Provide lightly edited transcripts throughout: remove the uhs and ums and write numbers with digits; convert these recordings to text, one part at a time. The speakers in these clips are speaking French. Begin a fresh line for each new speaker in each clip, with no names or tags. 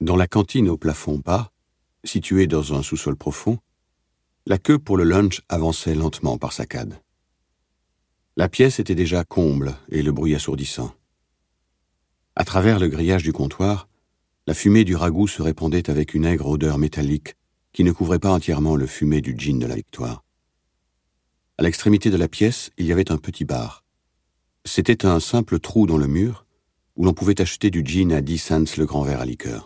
Dans la cantine au plafond bas, située dans un sous-sol profond, la queue pour le lunch avançait lentement par saccades. La pièce était déjà comble et le bruit assourdissant. À travers le grillage du comptoir, la fumée du ragoût se répandait avec une aigre odeur métallique qui ne couvrait pas entièrement le fumet du gin de la victoire. À l'extrémité de la pièce, il y avait un petit bar. C'était un simple trou dans le mur où l'on pouvait acheter du gin à 10 cents le grand verre à liqueur.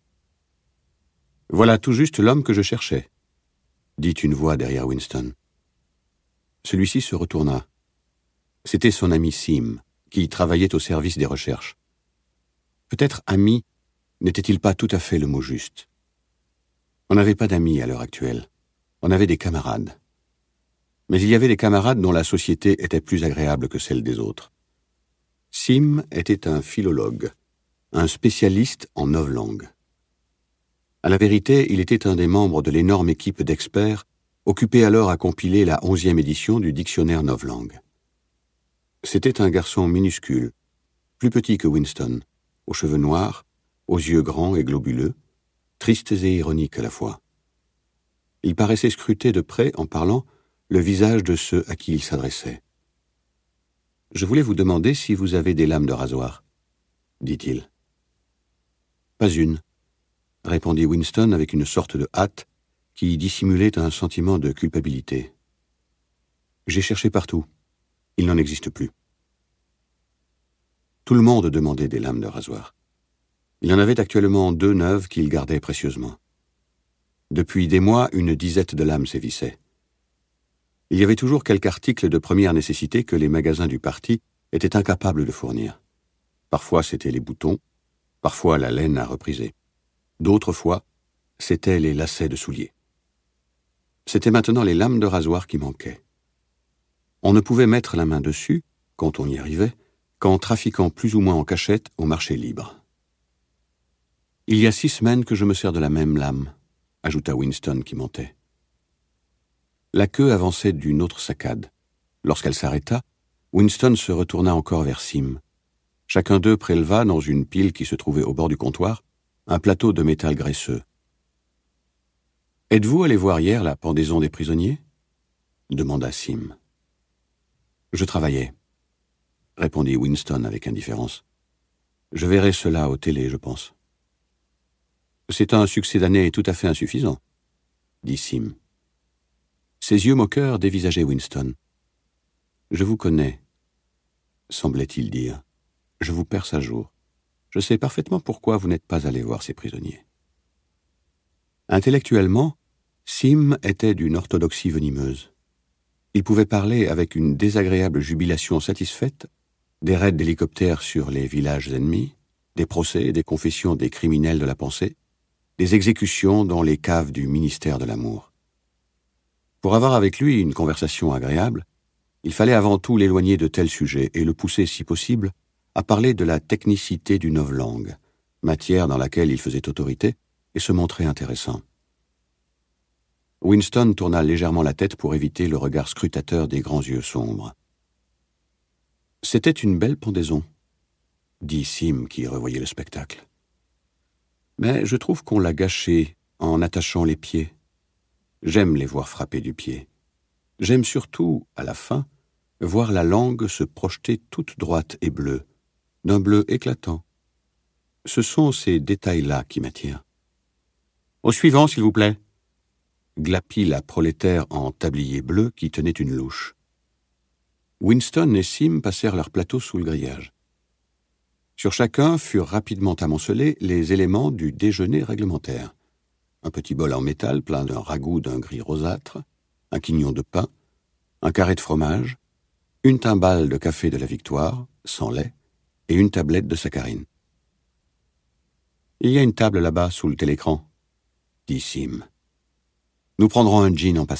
« Voilà tout juste l'homme que je cherchais », dit une voix derrière Winston. Celui-ci se retourna. C'était son ami Sim, qui travaillait au service des recherches. Peut-être ami n'était-il pas tout à fait le mot juste. On n'avait pas d'amis à l'heure actuelle. On avait des camarades. Mais il y avait des camarades dont la société était plus agréable que celle des autres. Sim était un philologue, un spécialiste en novlangue. À la vérité, il était un des membres de l'énorme équipe d'experts occupée alors à compiler la 11e édition du dictionnaire novlangue. C'était un garçon minuscule, plus petit que Winston, aux cheveux noirs, aux yeux grands et globuleux, tristes et ironiques à la fois. Il paraissait scruter de près, en parlant, le visage de ceux à qui il s'adressait. « Je voulais vous demander si vous avez des lames de rasoir, » dit-il. « Pas une, » répondit Winston avec une sorte de hâte qui dissimulait un sentiment de culpabilité. « J'ai cherché partout. Il n'en existe plus. » Tout le monde demandait des lames de rasoir. Il y en avait actuellement 2 neuves qu'il gardait précieusement. Depuis des mois, une disette de lames sévissait. Il y avait toujours quelque article de première nécessité que les magasins du parti étaient incapables de fournir. Parfois, c'étaient les boutons, parfois la laine à repriser. D'autres fois, c'étaient les lacets de souliers. C'étaient maintenant les lames de rasoir qui manquaient. On ne pouvait mettre la main dessus, quand on y arrivait, qu'en trafiquant plus ou moins en cachette au marché libre. « Il y a 6 semaines que je me sers de la même lame », ajouta Winston qui montait. La queue avançait d'une autre saccade. Lorsqu'elle s'arrêta, Winston se retourna encore vers Sim. Chacun d'eux préleva, dans une pile qui se trouvait au bord du comptoir, un plateau de métal graisseux. « Êtes-vous allé voir hier la pendaison des prisonniers » demanda Sim. « Je travaillais », répondit Winston avec indifférence. « Je verrai cela au télé, je pense. »« C'est un succès d'année tout à fait insuffisant, » dit Sim. Ses yeux moqueurs dévisageaient Winston. « Je vous connais, » semblait-il dire. « Je vous perce à jour. Je sais parfaitement pourquoi vous n'êtes pas allé voir ces prisonniers. » Intellectuellement, Sim était d'une orthodoxie venimeuse. Il pouvait parler avec une désagréable jubilation satisfaite des raids d'hélicoptères sur les villages ennemis, des procès et des confessions des criminels de la pensée, des exécutions dans les caves du ministère de l'amour. Pour avoir avec lui une conversation agréable, il fallait avant tout l'éloigner de tels sujets et le pousser, si possible, à parler de la technicité du novlangue, matière dans laquelle il faisait autorité et se montrait intéressant. Winston tourna légèrement la tête pour éviter le regard scrutateur des grands yeux sombres. « C'était une belle pendaison, » dit Sim qui revoyait le spectacle. « Mais je trouve qu'on l'a gâché en attachant les pieds. J'aime les voir frapper du pied. J'aime surtout, à la fin, voir la langue se projeter toute droite et bleue, d'un bleu éclatant. Ce sont ces détails-là qui m'attirent. »« Au suivant, s'il vous plaît » glapit la prolétaire en tablier bleu qui tenait une louche. Winston et Sim passèrent leur plateau sous le grillage. Sur chacun furent rapidement amoncelés les éléments du déjeuner réglementaire. Un petit bol en métal plein d'un ragoût d'un gris rosâtre, un quignon de pain, un carré de fromage, une timbale de café de la Victoire, sans lait, et une tablette de saccharine. « Il y a une table là-bas sous le télécran, » dit Sim. « Nous prendrons un gin en passant. »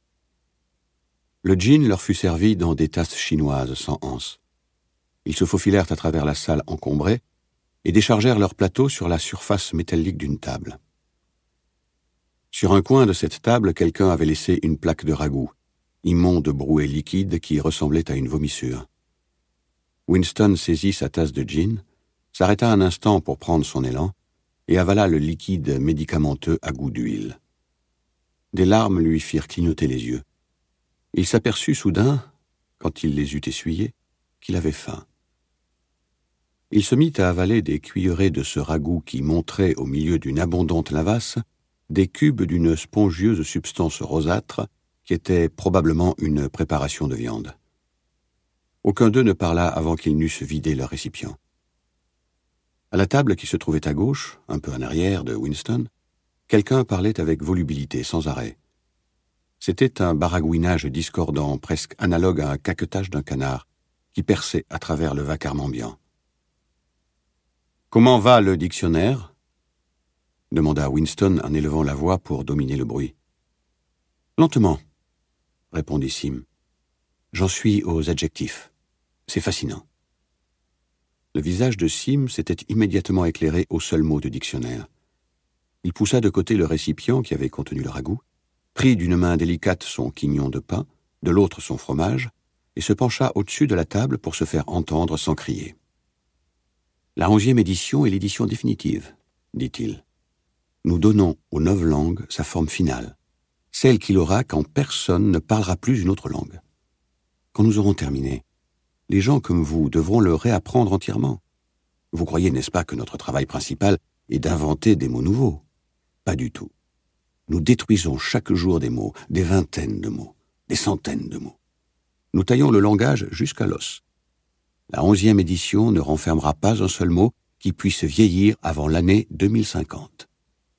Le gin leur fut servi dans des tasses chinoises sans anse. Ils se faufilèrent à travers la salle encombrée et déchargèrent leur plateau sur la surface métallique d'une table. Sur un coin de cette table, quelqu'un avait laissé une plaque de ragoût, immonde brouet liquide qui ressemblait à une vomissure. Winston saisit sa tasse de gin, s'arrêta un instant pour prendre son élan, et avala le liquide médicamenteux à goût d'huile. Des larmes lui firent clignoter les yeux. Il s'aperçut soudain, quand il les eut essuyés, qu'il avait faim. Il se mit à avaler des cuillerées de ce ragoût qui montrait, au milieu d'une abondante lavasse, des cubes d'une spongieuse substance rosâtre qui était probablement une préparation de viande. Aucun d'eux ne parla avant qu'ils n'eussent vidé leur récipient. À la table qui se trouvait à gauche, un peu en arrière de Winston, quelqu'un parlait avec volubilité, sans arrêt. C'était un baragouinage discordant, presque analogue à un caquetage d'un canard, qui perçait à travers le vacarme ambiant. « Comment va le dictionnaire ?» demanda Winston en élevant la voix pour dominer le bruit. « Lentement, » répondit Sim. « J'en suis aux adjectifs. C'est fascinant. » Le visage de Sim s'était immédiatement éclairé au seul mot du dictionnaire. Il poussa de côté le récipient qui avait contenu le ragoût, prit d'une main délicate son quignon de pain, de l'autre son fromage, et se pencha au-dessus de la table pour se faire entendre sans crier. « La 11e édition est l'édition définitive, » dit-il. « Nous donnons aux 9 langues sa forme finale, celle qu'il aura quand personne ne parlera plus une autre langue. Quand nous aurons terminé, les gens comme vous devront le réapprendre entièrement. Vous croyez, n'est-ce pas, que notre travail principal est d'inventer des mots nouveaux? Pas du tout. Nous détruisons chaque jour des mots, des vingtaines de mots, des centaines de mots. Nous taillons le langage jusqu'à l'os. La 11e édition ne renfermera pas un seul mot qui puisse vieillir avant l'année 2050.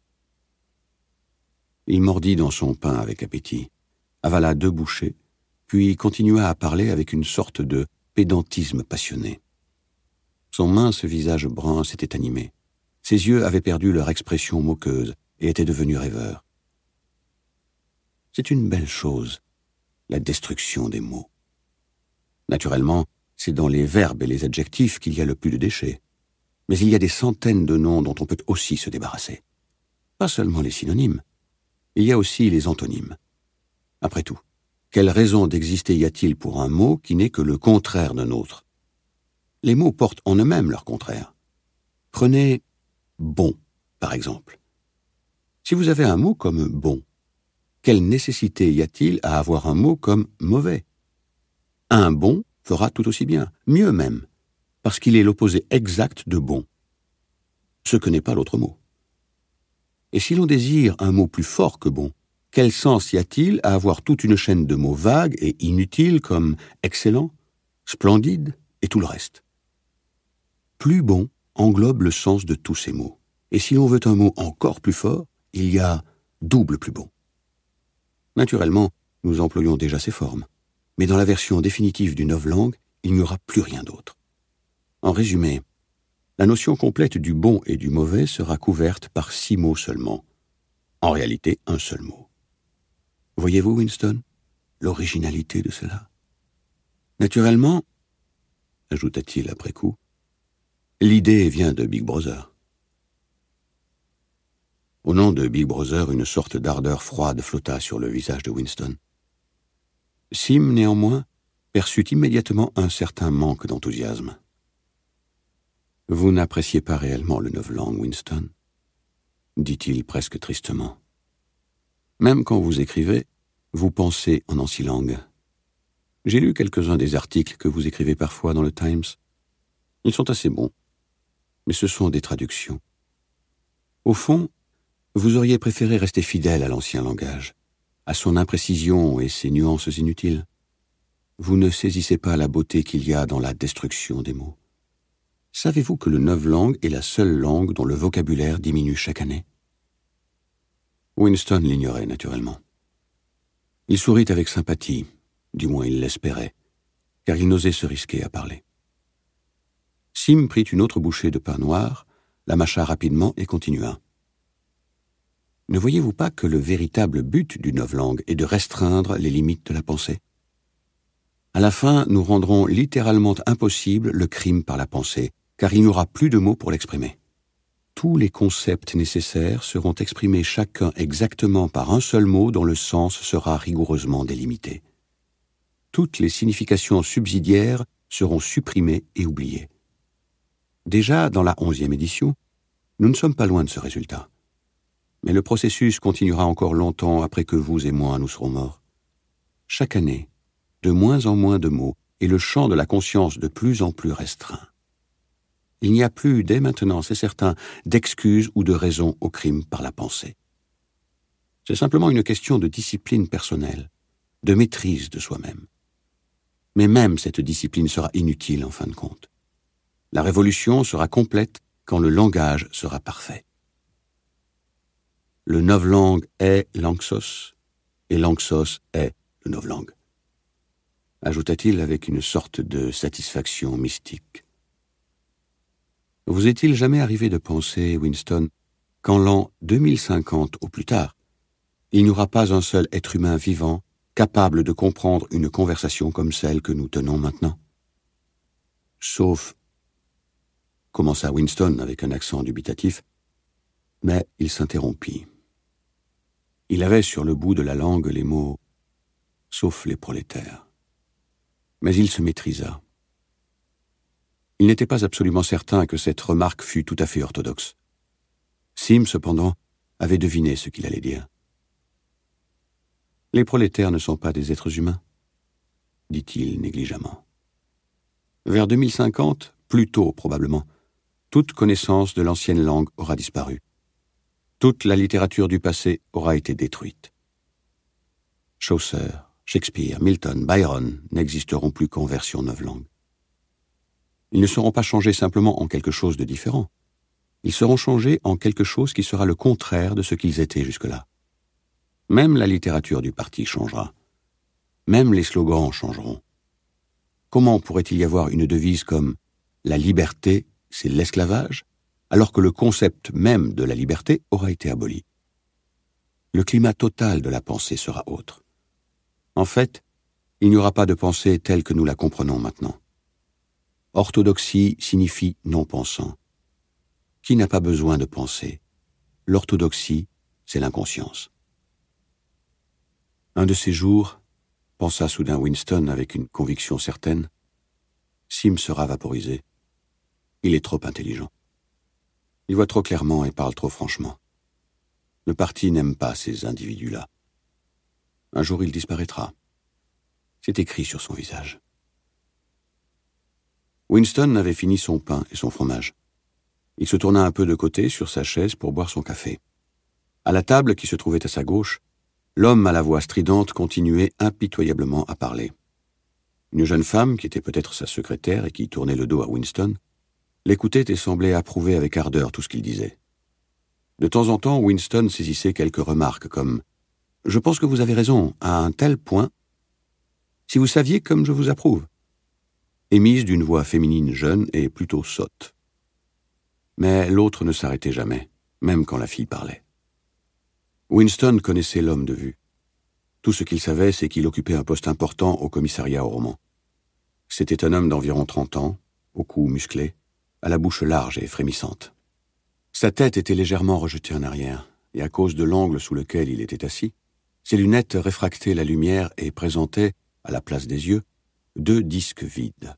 Il mordit dans son pain avec appétit, avala 2 bouchées, puis continua à parler avec une sorte de pédantisme passionné. Son mince visage brun s'était animé. Ses yeux avaient perdu leur expression moqueuse et étaient devenus rêveurs. C'est une belle chose, la destruction des mots. Naturellement, c'est dans les verbes et les adjectifs qu'il y a le plus de déchets. Mais il y a des centaines de noms dont on peut aussi se débarrasser. Pas seulement les synonymes. Il y a aussi les antonymes. Après tout, quelle raison d'exister y a-t-il pour un mot qui n'est que le contraire d'un autre? Les mots portent en eux-mêmes leur contraire. Prenez « bon », par exemple. Si vous avez un mot comme « bon », quelle nécessité y a-t-il à avoir un mot comme « mauvais » ? Un bon fera tout aussi bien, mieux même, parce qu'il est l'opposé exact de bon, ce que n'est pas l'autre mot. Et si l'on désire un mot plus fort que bon, quel sens y a-t-il à avoir toute une chaîne de mots vagues et inutiles comme excellent, splendide et tout le reste? Plus bon englobe le sens de tous ces mots. Et si l'on veut un mot encore plus fort, il y a double plus bon. Naturellement, nous employons déjà ces formes. Mais dans la version définitive du novlangue, il n'y aura plus rien d'autre. En résumé, la notion complète du bon et du mauvais sera couverte par 6 mots seulement. En réalité, un seul mot. Voyez-vous, Winston, l'originalité de cela? Naturellement, ajouta-t-il après coup, l'idée vient de Big Brother. Au nom de Big Brother, une sorte d'ardeur froide flotta sur le visage de Winston. Sim, néanmoins, perçut immédiatement un certain manque d'enthousiasme. « Vous n'appréciez pas réellement le novlangue, Winston ?» dit-il presque tristement. « Même quand vous écrivez, vous pensez en ancilangue. J'ai lu quelques-uns des articles que vous écrivez parfois dans le Times. Ils sont assez bons, mais ce sont des traductions. Au fond, vous auriez préféré rester fidèle à l'ancien langage, à son imprécision et ses nuances inutiles. Vous ne saisissez pas la beauté qu'il y a dans la destruction des mots. Savez-vous que le novlangue est la seule langue dont le vocabulaire diminue chaque année? Winston l'ignorait naturellement. Il sourit avec sympathie, du moins il l'espérait, car il n'osait se risquer à parler. Sim prit une autre bouchée de pain noir, la mâcha rapidement et continua. Ne voyez-vous pas que le véritable but du novlangue est de restreindre les limites de la pensée? À la fin, nous rendrons littéralement impossible le crime par la pensée, car il n'y aura plus de mots pour l'exprimer. Tous les concepts nécessaires seront exprimés chacun exactement par un seul mot dont le sens sera rigoureusement délimité. Toutes les significations subsidiaires seront supprimées et oubliées. Déjà, dans la 11e édition, Nous ne sommes pas loin de ce résultat. Mais le processus continuera encore longtemps après que vous et moi nous serons morts. Chaque année, de moins en moins de mots et le champ de la conscience de plus en plus restreint. Il n'y a plus, dès maintenant, c'est certain, d'excuses ou de raisons au crime par la pensée. C'est simplement une question de discipline personnelle, de maîtrise de soi-même. Mais même cette discipline sera inutile en fin de compte. La révolution sera complète quand le langage sera parfait. Le novlangue est l'Anxos, et l'Anxos est le novlangue, ajouta-t-il avec une sorte de satisfaction mystique. Vous est-il jamais arrivé de penser, Winston, qu'en l'an 2050 ou plus tard, il n'y aura pas un seul être humain vivant capable de comprendre une conversation comme celle que nous tenons maintenant? Sauf, commença Winston avec un accent dubitatif, mais il s'interrompit. Il avait sur le bout de la langue les mots « sauf les prolétaires ». Mais il se maîtrisa. Il n'était pas absolument certain que cette remarque fût tout à fait orthodoxe. Sim, cependant, avait deviné ce qu'il allait dire. « Les prolétaires ne sont pas des êtres humains », dit-il négligemment. Vers 2050, plus tôt probablement, toute connaissance de l'ancienne langue aura disparu. Toute la littérature du passé aura été détruite. Chaucer, Shakespeare, Milton, Byron n'existeront plus qu'en version novlangue. Ils ne seront pas changés simplement en quelque chose de différent. Ils seront changés en quelque chose qui sera le contraire de ce qu'ils étaient jusque-là. Même la littérature du parti changera. Même les slogans changeront. Comment pourrait-il y avoir une devise comme « La liberté, c'est l'esclavage » alors que le concept même de la liberté aura été aboli? Le climat total de la pensée sera autre. En fait, il n'y aura pas de pensée telle que nous la comprenons maintenant. Orthodoxie signifie non-pensant. Qui n'a pas besoin de penser? L'orthodoxie, c'est l'inconscience. Un de ces jours, pensa soudain Winston avec une conviction certaine, Sim sera vaporisé. Il est trop intelligent. Il voit trop clairement et parle trop franchement. Le parti n'aime pas ces individus-là. Un jour, il disparaîtra. C'est écrit sur son visage. Winston avait fini son pain et son fromage. Il se tourna un peu de côté sur sa chaise pour boire son café. À la table qui se trouvait à sa gauche, l'homme à la voix stridente continuait impitoyablement à parler. Une jeune femme, qui était peut-être sa secrétaire et qui tournait le dos à Winston, l'écoutait et semblait approuver avec ardeur tout ce qu'il disait. De temps en temps, Winston saisissait quelques remarques comme « Je pense que vous avez raison, à un tel point. Si vous saviez comme je vous approuve », émise d'une voix féminine jeune et plutôt sotte. Mais l'autre ne s'arrêtait jamais, même quand la fille parlait. Winston connaissait l'homme de vue. Tout ce qu'il savait, c'est qu'il occupait un poste important au commissariat au roman. C'était un homme d'environ 30 ans, au cou musclé, à la bouche large et frémissante. Sa tête était légèrement rejetée en arrière, et à cause de l'angle sous lequel il était assis, ses lunettes réfractaient la lumière et présentaient, à la place des yeux, 2 disques vides.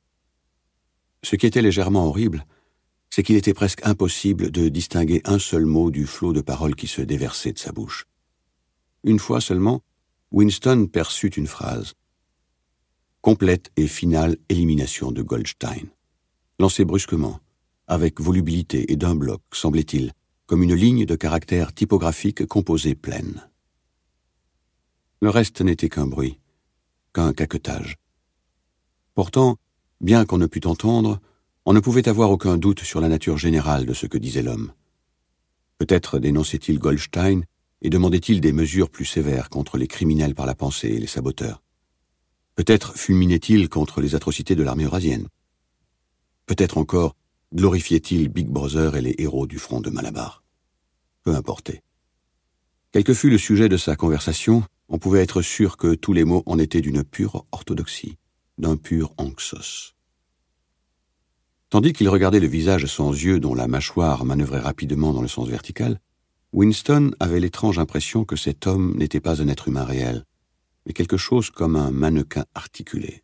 Ce qui était légèrement horrible, c'est qu'il était presque impossible de distinguer un seul mot du flot de paroles qui se déversait de sa bouche. Une fois seulement, Winston perçut une phrase. Complète et finale élimination de Goldstein. Lancée brusquement, avec volubilité et d'un bloc, semblait-il, comme une ligne de caractères typographiques composée pleine. Le reste n'était qu'un bruit, qu'un caquetage. Pourtant, bien qu'on ne pût entendre, on ne pouvait avoir aucun doute sur la nature générale de ce que disait l'homme. Peut-être dénonçait-il Goldstein et demandait-il des mesures plus sévères contre les criminels par la pensée et les saboteurs. Peut-être fulminait-il contre les atrocités de l'armée eurasienne. Peut-être encore glorifiait-il Big Brother et les héros du front de Malabar. Peu importait. Quel que fût le sujet de sa conversation, on pouvait être sûr que tous les mots en étaient d'une pure orthodoxie, d'un pur Anxos. Tandis qu'il regardait le visage sans yeux dont la mâchoire manœuvrait rapidement dans le sens vertical, Winston avait l'étrange impression que cet homme n'était pas un être humain réel, mais quelque chose comme un mannequin articulé.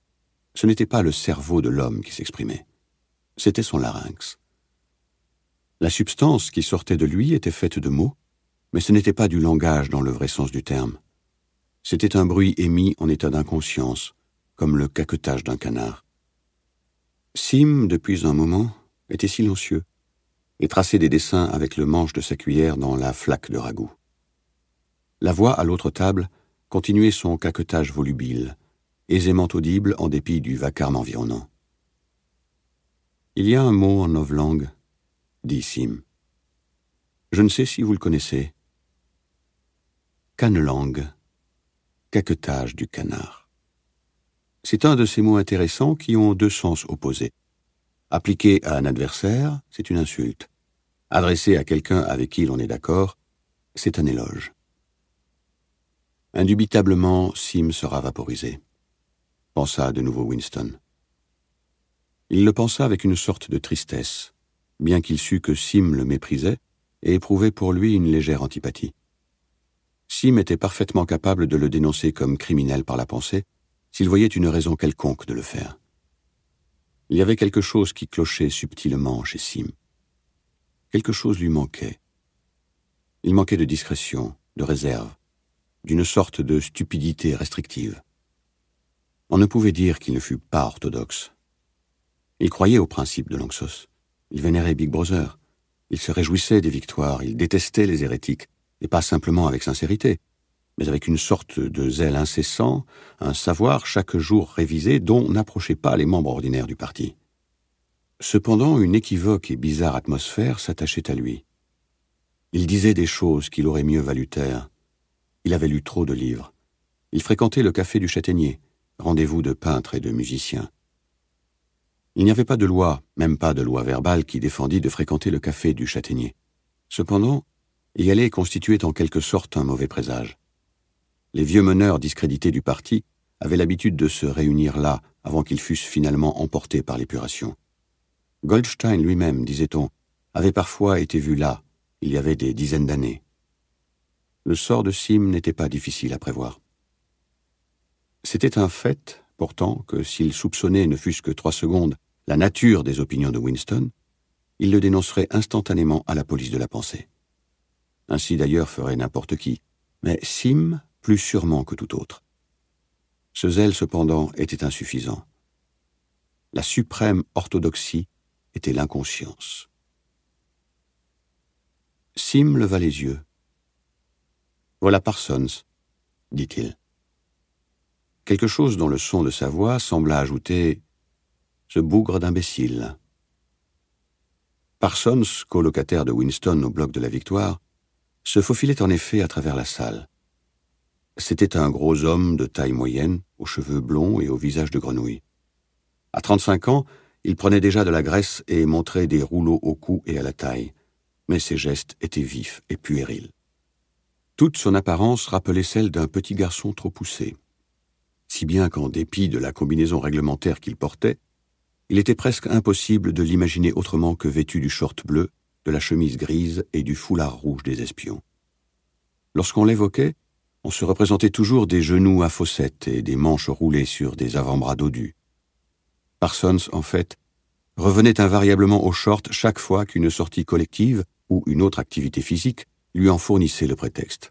Ce n'était pas le cerveau de l'homme qui s'exprimait, c'était son larynx. La substance qui sortait de lui était faite de mots, mais ce n'était pas du langage dans le vrai sens du terme. C'était un bruit émis en état d'inconscience, comme le caquetage d'un canard. Sim, depuis un moment, était silencieux et traçait des dessins avec le manche de sa cuillère dans la flaque de ragoût. La voix à l'autre table continuait son caquetage volubile, aisément audible en dépit du vacarme environnant. « Il y a un mot en novlangue, dit Sim. Je ne sais si vous le connaissez. Canelangue, caquetage du canard. C'est un de ces mots intéressants qui ont deux sens opposés. Appliqué à un adversaire, c'est une insulte. Adressé à quelqu'un avec qui l'on est d'accord, c'est un éloge. Indubitablement, Sim sera vaporisé, pensa de nouveau Winston. Il le pensa avec une sorte de tristesse, bien qu'il sût que Sim le méprisait et éprouvait pour lui une légère antipathie. Sim était parfaitement capable de le dénoncer comme criminel par la pensée, s'il voyait une raison quelconque de le faire. Il y avait quelque chose qui clochait subtilement chez Sim. Quelque chose lui manquait. Il manquait de discrétion, de réserve, d'une sorte de stupidité restrictive. On ne pouvait dire qu'il ne fût pas orthodoxe. Il croyait au principe de l'Anxos. Il vénérait Big Brother. Il se réjouissait des victoires. Il détestait les hérétiques, et pas simplement avec sincérité, mais avec une sorte de zèle incessant, un savoir chaque jour révisé dont n'approchaient pas les membres ordinaires du parti. Cependant, une équivoque et bizarre atmosphère s'attachait à lui. Il disait des choses qu'il aurait mieux valu taire. Il avait lu trop de livres. Il fréquentait le café du Châtaignier, rendez-vous de peintres et de musiciens. Il n'y avait pas de loi, même pas de loi verbale, qui défendît de fréquenter le café du Châtaignier. Cependant, y aller constituait en quelque sorte un mauvais présage. Les vieux meneurs discrédités du parti avaient l'habitude de se réunir là avant qu'ils fussent finalement emportés par l'épuration. Goldstein lui-même, disait-on, avait parfois été vu là, il y avait des dizaines d'années. Le sort de Sim n'était pas difficile à prévoir. C'était un fait, pourtant, que s'il soupçonnait ne fût-ce que 3 secondes la nature des opinions de Winston, il le dénoncerait instantanément à la police de la pensée. Ainsi d'ailleurs ferait n'importe qui, mais Sim plus sûrement que tout autre. Ce zèle, cependant, était insuffisant. La suprême orthodoxie était l'inconscience. Sim leva les yeux. « Voilà Parsons, dit-il. » Quelque chose dans le son de sa voix sembla ajouter « ce bougre d'imbécile ». Parsons, colocataire de Winston au bloc de la Victoire, se faufilait en effet à travers la salle. C'était un gros homme de taille moyenne, aux cheveux blonds et au visage de grenouille. À 35 ans, il prenait déjà de la graisse et montrait des rouleaux au cou et à la taille, mais ses gestes étaient vifs et puérils. Toute son apparence rappelait celle d'un petit garçon trop poussé, si bien qu'en dépit de la combinaison réglementaire qu'il portait, il était presque impossible de l'imaginer autrement que vêtu du short bleu, de la chemise grise et du foulard rouge des espions. Lorsqu'on l'évoquait, on se représentait toujours des genoux à fossettes et des manches roulées sur des avant-bras dodus. Parsons, en fait, revenait invariablement au short chaque fois qu'une sortie collective ou une autre activité physique lui en fournissait le prétexte.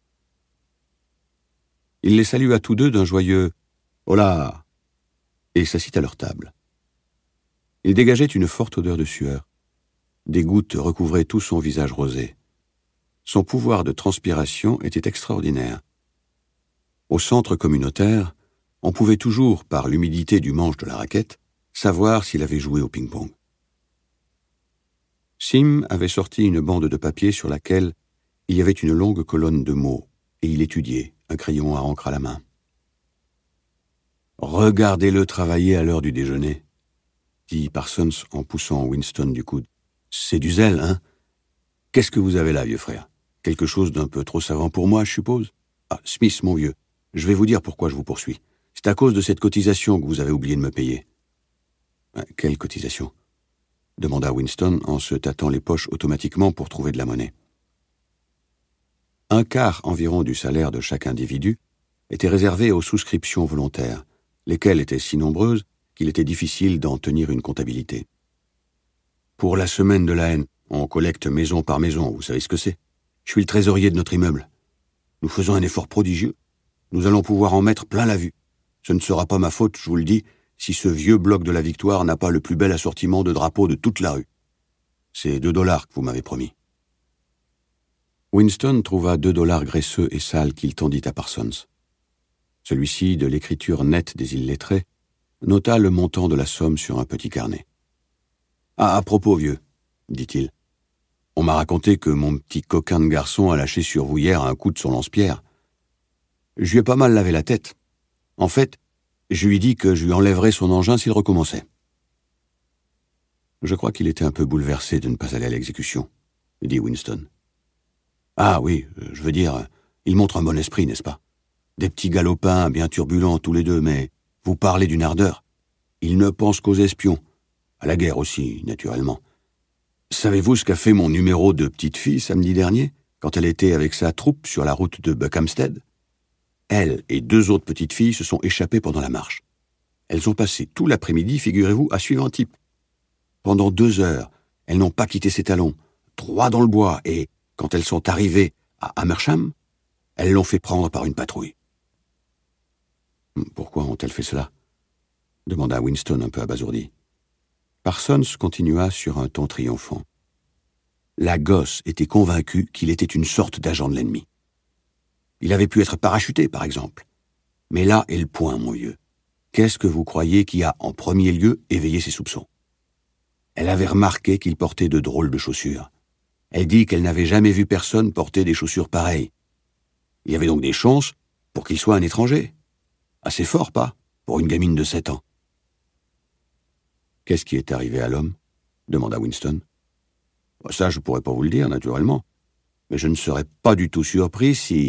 Il les salua tous deux d'un joyeux « Hola !» et s'assit à leur table. Il dégageait une forte odeur de sueur. Des gouttes recouvraient tout son visage rosé. Son pouvoir de transpiration était extraordinaire. Au centre communautaire, on pouvait toujours, par l'humidité du manche de la raquette, savoir s'il avait joué au ping-pong. Sim avait sorti une bande de papier sur laquelle il y avait une longue colonne de mots, et il étudiait, un crayon à encre à la main. « Regardez-le travailler à l'heure du déjeuner, » dit Parsons en poussant Winston du coude. « C'est du zèle, hein? Qu'est-ce que vous avez là, vieux frère? Quelque chose d'un peu trop savant pour moi, je suppose? Ah, Smith, mon vieux, je vais vous dire pourquoi je vous poursuis. C'est à cause de cette cotisation que vous avez oublié de me payer. » « Quelle cotisation ?» demanda Winston en se tâtant les poches automatiquement pour trouver de la monnaie. Un quart environ du salaire de chaque individu était réservé aux souscriptions volontaires, lesquelles étaient si nombreuses qu'il était difficile d'en tenir une comptabilité. « Pour la semaine de la haine, On collecte maison par maison, vous savez ce que c'est. Je suis le trésorier de notre immeuble. Nous faisons un effort prodigieux. Nous allons pouvoir en mettre plein la vue. Ce ne sera pas ma faute, je vous le dis, si ce vieux bloc de la Victoire n'a pas le plus bel assortiment de drapeaux de toute la rue. C'est $2 que vous m'avez promis. Winston trouva $2 graisseux et sales qu'il tendit à Parsons. Celui-ci, de l'écriture nette des illettrés, nota le montant de la somme sur un petit carnet. « Ah, à propos, vieux, dit-il, on m'a raconté que mon petit coquin de garçon a lâché sur vous hier un coup de son lance-pierre. Je lui ai pas mal lavé la tête. En fait, je lui ai dit que je lui enlèverais son engin s'il recommençait. » Je crois qu'il était un peu bouleversé de ne pas aller à l'exécution, dit Winston. Ah oui, je veux dire, il montre un bon esprit, n'est-ce pas? Des petits galopins bien turbulents tous les deux, mais vous parlez d'une ardeur. Il ne pense qu'aux espions. À la guerre aussi, naturellement. Savez-vous ce qu'a fait mon numéro de petite fille samedi dernier, quand elle était avec sa troupe sur la route de Buckhamstead? Elle et 2 autres petites filles se sont échappées pendant la marche. Elles ont passé tout l'après-midi, figurez-vous, à suivre un type. Pendant 2 heures, elles n'ont pas quitté ses talons, droit dans le bois, et quand elles sont arrivées à Amersham, elles l'ont fait prendre par une patrouille. « Pourquoi ont-elles fait cela ?» demanda Winston un peu abasourdi. Parsons continua sur un ton triomphant. La gosse était convaincue qu'il était une sorte d'agent de l'ennemi. Il avait pu être parachuté, par exemple. Mais là est le point, mon vieux. Qu'est-ce que vous croyez qui a, en premier lieu, éveillé ses soupçons? Elle avait remarqué qu'il portait de drôles de chaussures. Elle dit qu'elle n'avait jamais vu personne porter des chaussures pareilles. Il y avait donc des chances pour qu'il soit un étranger. Assez fort, pas, pour une gamine de 7 ans. « Qu'est-ce qui est arrivé à l'homme » demanda Winston. « Ça, je pourrais pas vous le dire, naturellement. Mais je ne serais pas du tout surpris si... »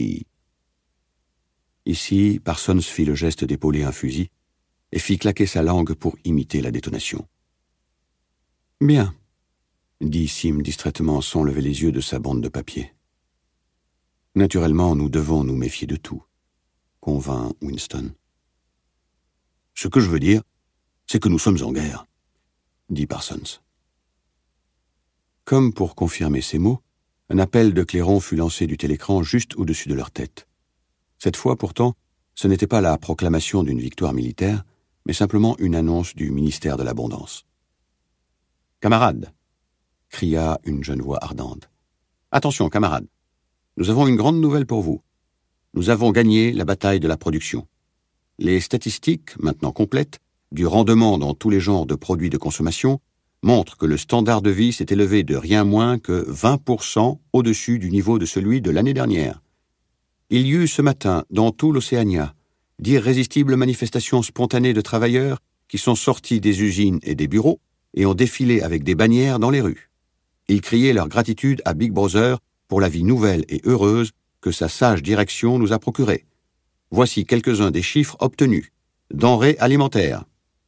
Ici, Parsons fit le geste d'épauler un fusil et fit claquer sa langue pour imiter la détonation. « Bien, » dit Sim distraitement sans lever les yeux de sa bande de papier. « Naturellement, nous devons nous méfier de tout, » convint Winston. « Ce que je veux dire, c'est que nous sommes en guerre, » dit Parsons. Comme pour confirmer ces mots, un appel de clairon fut lancé du télécran juste au-dessus de leur tête. Cette fois, pourtant, ce n'était pas la proclamation d'une victoire militaire, mais simplement une annonce du ministère de l'Abondance. « Camarades !» cria une jeune voix ardente. « Attention, camarades, nous avons une grande nouvelle pour vous. Nous avons gagné la bataille de la production. Les statistiques, maintenant complètes, du rendement dans tous les genres de produits de consommation montrent que le standard de vie s'est élevé de rien moins que 20% au-dessus du niveau de celui de l'année dernière. Il y eut ce matin, dans tout l'Océania, d'irrésistibles manifestations spontanées de travailleurs qui sont sortis des usines et des bureaux et ont défilé avec des bannières dans les rues. Ils criaient leur gratitude à Big Brother pour la vie nouvelle et heureuse que sa sage direction nous a procurée. Voici quelques-uns des chiffres obtenus. Denrées alimentaires.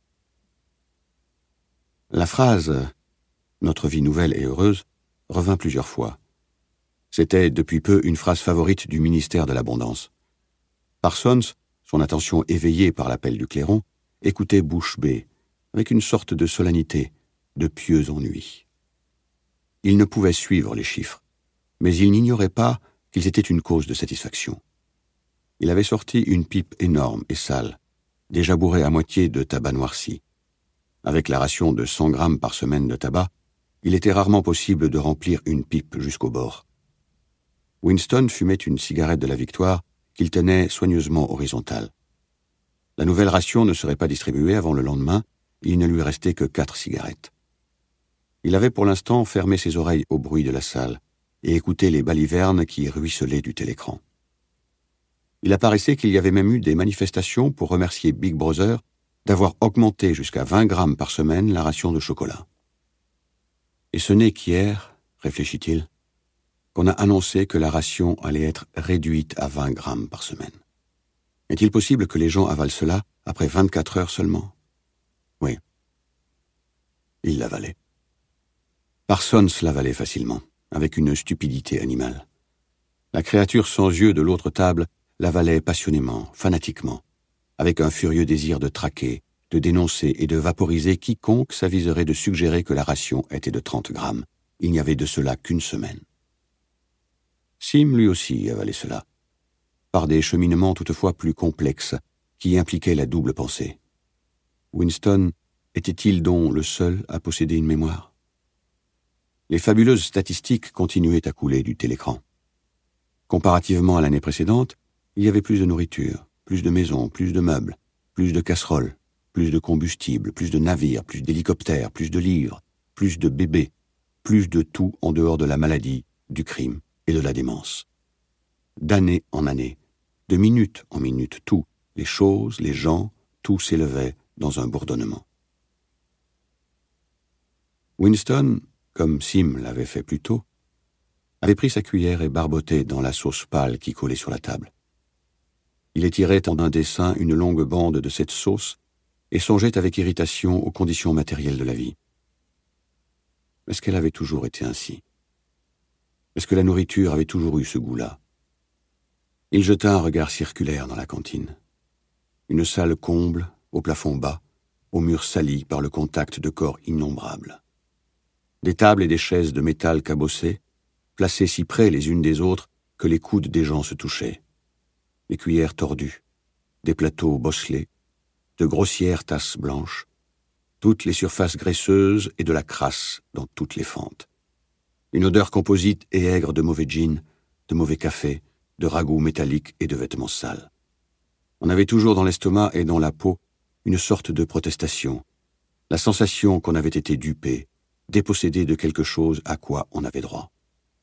La phrase « Notre vie nouvelle et heureuse » revint plusieurs fois. C'était depuis peu une phrase favorite du ministère de l'Abondance. Parsons, son attention éveillée par l'appel du clairon, écoutait bouche bée, avec une sorte de solennité, de pieux ennui. Il ne pouvait suivre les chiffres, mais il n'ignorait pas qu'ils étaient une cause de satisfaction. Il avait sorti une pipe énorme et sale, déjà bourrée à moitié de tabac noirci. Avec la ration de 100 grammes par semaine de tabac, il était rarement possible de remplir une pipe jusqu'au bord. Winston fumait une cigarette de la Victoire qu'il tenait soigneusement horizontale. La nouvelle ration ne serait pas distribuée avant le lendemain, et il ne lui restait que 4 cigarettes. Il avait pour l'instant fermé ses oreilles au bruit de la salle et écouté les balivernes qui ruisselaient du télécran. Il apparaissait qu'il y avait même eu des manifestations pour remercier Big Brother d'avoir augmenté jusqu'à 20 grammes par semaine la ration de chocolat. Et ce n'est qu'hier, réfléchit-il, qu'on a annoncé que la ration allait être réduite à 20 grammes par semaine. Est-il possible que les gens avalent cela après 24 heures seulement? Oui. Il l'avalait. Parsons l'avalait facilement, avec une stupidité animale. La créature sans yeux de l'autre table l'avalait passionnément, fanatiquement, avec un furieux désir de traquer, de dénoncer et de vaporiser quiconque s'aviserait de suggérer que la ration était de 30 grammes, il n'y avait de cela qu'une semaine. Sim, lui aussi, avalait cela, par des cheminements toutefois plus complexes, qui impliquaient la double pensée. Winston était-il donc le seul à posséder une mémoire? Les fabuleuses statistiques continuaient à couler du télécran. Comparativement à l'année précédente, il y avait plus de nourriture, plus de maisons, plus de meubles, plus de casseroles, plus de combustible, plus de navires, plus d'hélicoptères, plus de livres, plus de bébés, plus de tout en dehors de la maladie, du crime et de la démence. D'année en année, de minute en minute, tout, les choses, les gens, tout s'élevait dans un bourdonnement. Winston, comme Sim l'avait fait plus tôt, avait pris sa cuillère et barbotait dans la sauce pâle qui collait sur la table. Il étirait en un dessin une longue bande de cette sauce et songeait avec irritation aux conditions matérielles de la vie. Est-ce qu'elle avait toujours été ainsi? Est-ce que la nourriture avait toujours eu ce goût-là? Il jeta un regard circulaire dans la cantine. Une salle comble, au plafond bas, aux murs salis par le contact de corps innombrables. Des tables et des chaises de métal cabossées, placées si près les unes des autres que les coudes des gens se touchaient. Des cuillères tordues, des plateaux bosselés, de grossières tasses blanches, toutes les surfaces graisseuses et de la crasse dans toutes les fentes. Une odeur composite et aigre de mauvais gin, de mauvais café, de ragoûts métalliques et de vêtements sales. On avait toujours dans l'estomac et dans la peau une sorte de protestation, la sensation qu'on avait été dupé, dépossédé de quelque chose à quoi on avait droit.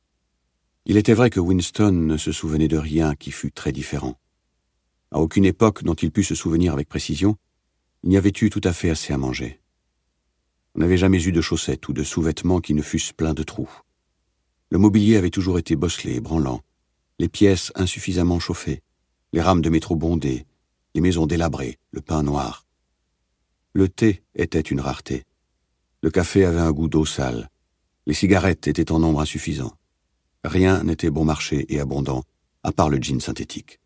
Il était vrai que Winston ne se souvenait de rien qui fût très différent. À aucune époque dont il put se souvenir avec précision, il n'y avait eu tout à fait assez à manger. On n'avait jamais eu de chaussettes ou de sous-vêtements qui ne fussent pleins de trous. Le mobilier avait toujours été bosselé et branlant, les pièces insuffisamment chauffées, les rames de métro bondées, les maisons délabrées, le pain noir. Le thé était une rareté. Le café avait un goût d'eau sale. Les cigarettes étaient en nombre insuffisant. Rien n'était bon marché et abondant, à part le gin synthétique.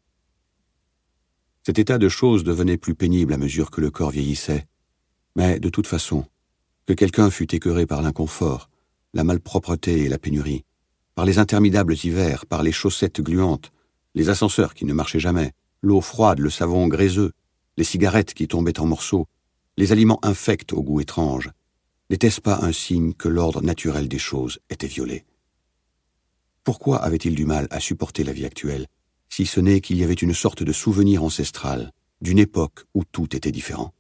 Cet état de choses devenait plus pénible à mesure que le corps vieillissait, mais de toute façon, que quelqu'un fût écœuré par l'inconfort, la malpropreté et la pénurie, par les interminables hivers, par les chaussettes gluantes, les ascenseurs qui ne marchaient jamais, l'eau froide, le savon gréseux, les cigarettes qui tombaient en morceaux, les aliments infects au goût étrange, n'était-ce pas un signe que l'ordre naturel des choses était violé? Pourquoi avait-il du mal à supporter la vie actuelle, si ce n'est qu'il y avait une sorte de souvenir ancestral, d'une époque où tout était différent?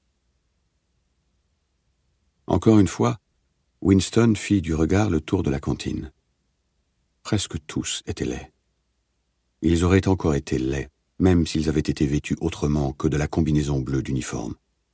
Encore une fois, Winston fit du regard le tour de la cantine. Presque tous étaient laids. Ils auraient encore été laids, même s'ils avaient été vêtus autrement que de la combinaison bleue d'uniforme.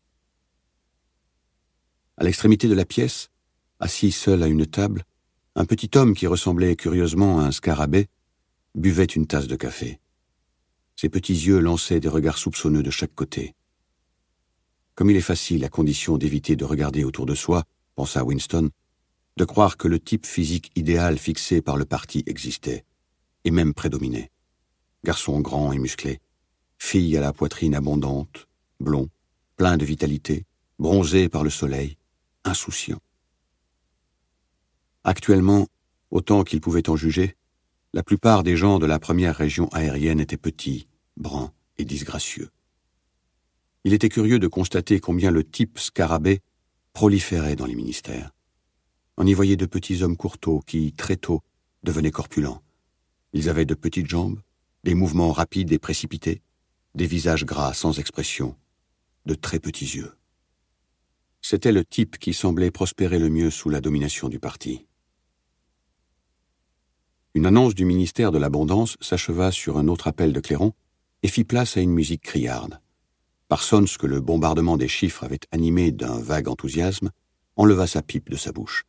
À l'extrémité de la pièce, assis seul à une table, un petit homme qui ressemblait curieusement à un scarabée buvait une tasse de café. Ses petits yeux lançaient des regards soupçonneux de chaque côté. Comme il est facile, à condition d'éviter de regarder autour de soi, pensa Winston, de croire que le type physique idéal fixé par le parti existait, et même prédominait. Garçon grand et musclé, fille à la poitrine abondante, blond, plein de vitalité, bronzé par le soleil, insouciant. Actuellement, autant qu'il pouvait en juger, la plupart des gens de la première région aérienne étaient petits, bruns et disgracieux. Il était curieux de constater combien le type scarabée proliférait dans les ministères. On y voyait de petits hommes courteaux qui, très tôt, devenaient corpulents. Ils avaient de petites jambes, des mouvements rapides et précipités, des visages gras sans expression, de très petits yeux. C'était le type qui semblait prospérer le mieux sous la domination du parti. Une annonce du ministère de l'Abondance s'acheva sur un autre appel de clairon et fit place à une musique criarde. Parsons, que le bombardement des chiffres avait animé d'un vague enthousiasme, enleva sa pipe de sa bouche.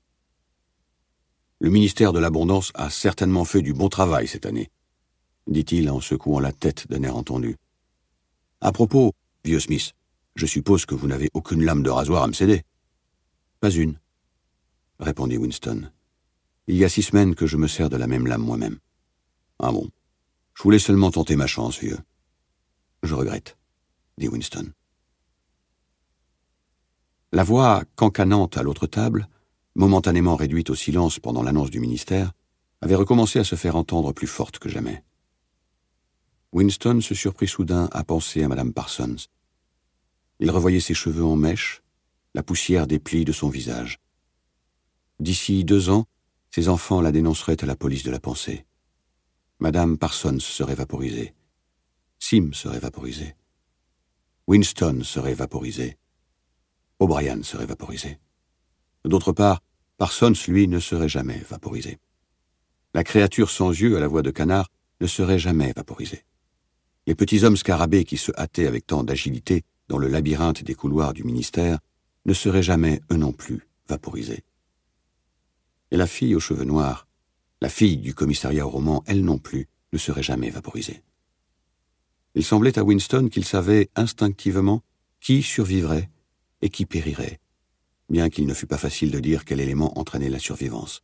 « Le ministère de l'Abondance a certainement fait du bon travail cette année, » dit-il en secouant la tête d'un air entendu. « À propos, vieux Smith, je suppose que vous n'avez aucune lame de rasoir à me céder. »« Pas une, » répondit Winston. « Il y a 6 semaines que je me sers de la même lame moi-même. »« Ah bon, je voulais seulement tenter ma chance, vieux. »« Je regrette, » dit Winston. La voix cancanante à l'autre table momentanément réduite au silence pendant l'annonce du ministère, avait recommencé à se faire entendre plus forte que jamais. Winston se surprit soudain à penser à Madame Parsons. Il revoyait ses cheveux en mèches, la poussière des plis de son visage. D'ici 2 ans, ses enfants la dénonceraient à la police de la pensée. Madame Parsons serait vaporisée. Sim serait vaporisé. Winston serait vaporisé. O'Brien serait vaporisé. D'autre part, Parsons, lui, ne serait jamais vaporisé. La créature sans yeux à la voix de canard ne serait jamais vaporisée. Les petits hommes scarabées qui se hâtaient avec tant d'agilité dans le labyrinthe des couloirs du ministère ne seraient jamais, eux non plus, vaporisés. Et la fille aux cheveux noirs, la fille du commissariat au roman, elle non plus, ne serait jamais vaporisée. Il semblait à Winston qu'il savait instinctivement qui survivrait et qui périrait, bien qu'il ne fût pas facile de dire quel élément entraînait la survivance.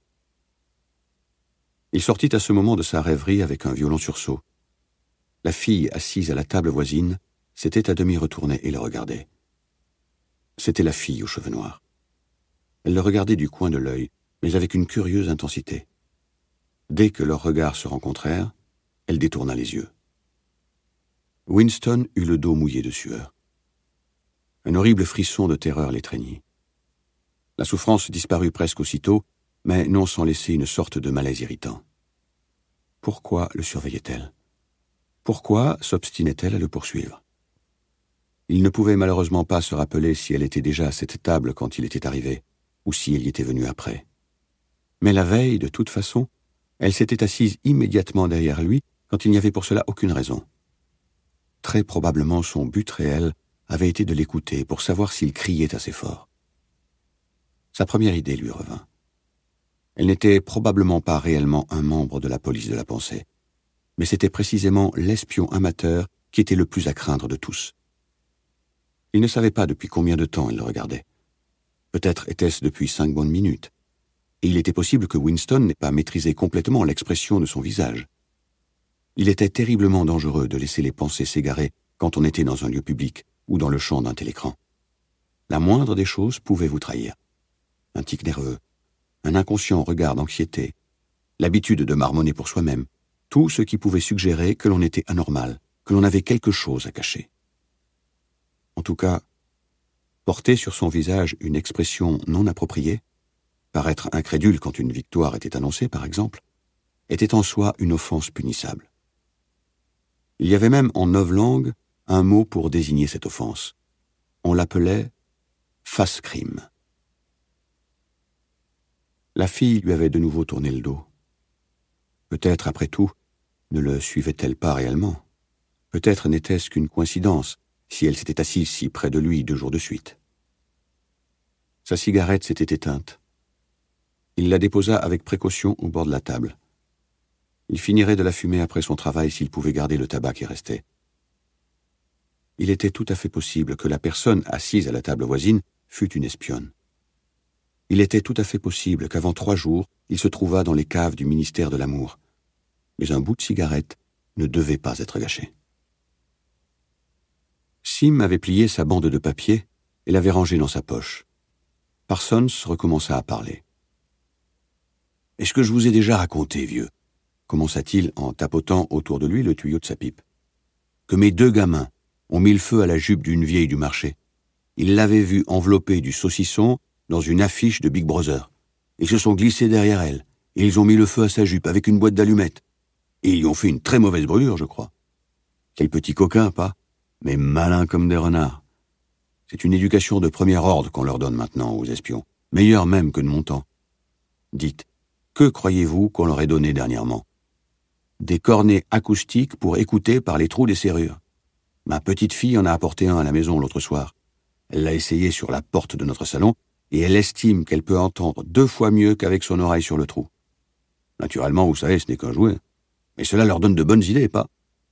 Il sortit à ce moment de sa rêverie avec un violent sursaut. La fille assise à la table voisine s'était à demi retournée et le regardait. C'était la fille aux cheveux noirs. Elle le regardait du coin de l'œil, mais avec une curieuse intensité. Dès que leurs regards se rencontrèrent, elle détourna les yeux. Winston eut le dos mouillé de sueur. Un horrible frisson de terreur l'étreignit. La souffrance disparut presque aussitôt, mais non sans laisser une sorte de malaise irritant. Pourquoi le surveillait-elle? Pourquoi s'obstinait-elle à le poursuivre? Il ne pouvait malheureusement pas se rappeler si elle était déjà à cette table quand il était arrivé, ou si elle y était venue après. Mais la veille, de toute façon, elle s'était assise immédiatement derrière lui quand il n'y avait pour cela aucune raison. Très probablement son but réel avait été de l'écouter pour savoir s'il criait assez fort. Sa première idée lui revint. Elle n'était probablement pas réellement un membre de la police de la pensée, mais c'était précisément l'espion amateur qui était le plus à craindre de tous. Il ne savait pas depuis combien de temps elle le regardait. Peut-être était-ce depuis 5 bonnes minutes. Et il était possible que Winston n'ait pas maîtrisé complètement l'expression de son visage. Il était terriblement dangereux de laisser les pensées s'égarer quand on était dans un lieu public ou dans le champ d'un télécran. La moindre des choses pouvait vous trahir. Un tic nerveux, un inconscient regard d'anxiété, l'habitude de marmonner pour soi-même, tout ce qui pouvait suggérer que l'on était anormal, que l'on avait quelque chose à cacher. En tout cas, porter sur son visage une expression non appropriée, paraître incrédule quand une victoire était annoncée, par exemple, était en soi une offense punissable. Il y avait même en 9 langues un mot pour désigner cette offense. On l'appelait « face-crime ». La fille lui avait de nouveau tourné le dos. Peut-être, après tout, ne le suivait-elle pas réellement. Peut-être n'était-ce qu'une coïncidence, si elle s'était assise si près de lui 2 jours de suite. Sa cigarette s'était éteinte. Il la déposa avec précaution au bord de la table. Il finirait de la fumer après son travail s'il pouvait garder le tabac qui restait. Il était tout à fait possible que la personne assise à la table voisine fût une espionne. Il était tout à fait possible qu'avant 3 jours, il se trouvât dans les caves du ministère de l'Amour. Mais un bout de cigarette ne devait pas être gâché. Sim avait plié sa bande de papier et l'avait rangée dans sa poche. Parsons recommença à parler. « Est-ce que je vous ai déjà raconté, vieux ?» commença-t-il en tapotant autour de lui le tuyau de sa pipe. « Que mes 2 gamins ont mis le feu à la jupe d'une vieille du marché. Ils l'avaient vue envelopper du saucisson dans une affiche de Big Brother. Ils se sont glissés derrière elle, et ils ont mis le feu à sa jupe avec une boîte d'allumettes. Et ils y ont fait une très mauvaise brûlure, je crois. Quel petit coquin, pas? Mais malin comme des renards. C'est une éducation de premier ordre qu'on leur donne maintenant aux espions, meilleure même que de mon temps. Dites, que croyez-vous qu'on leur ait donné dernièrement? Des cornets acoustiques pour écouter par les trous des serrures. Ma petite fille en a apporté un à la maison l'autre soir. Elle l'a essayé sur la porte de notre salon, et elle estime qu'elle peut entendre 2 fois mieux qu'avec son oreille sur le trou. Naturellement, vous savez, ce n'est qu'un jouet. Mais cela leur donne de bonnes idées, pas?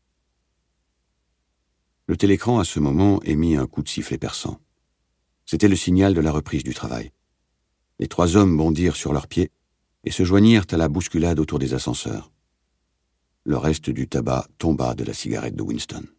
Le télécran, à ce moment, émit un coup de sifflet perçant. C'était le signal de la reprise du travail. Les 3 hommes bondirent sur leurs pieds et se joignirent à la bousculade autour des ascenseurs. Le reste du tabac tomba de la cigarette de Winston.